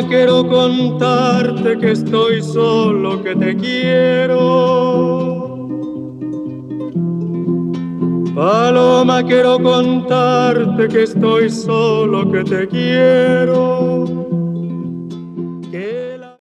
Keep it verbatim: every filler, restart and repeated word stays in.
quiero contarte que estoy solo, que te quiero. Paloma, quiero contarte que estoy solo, que te quiero.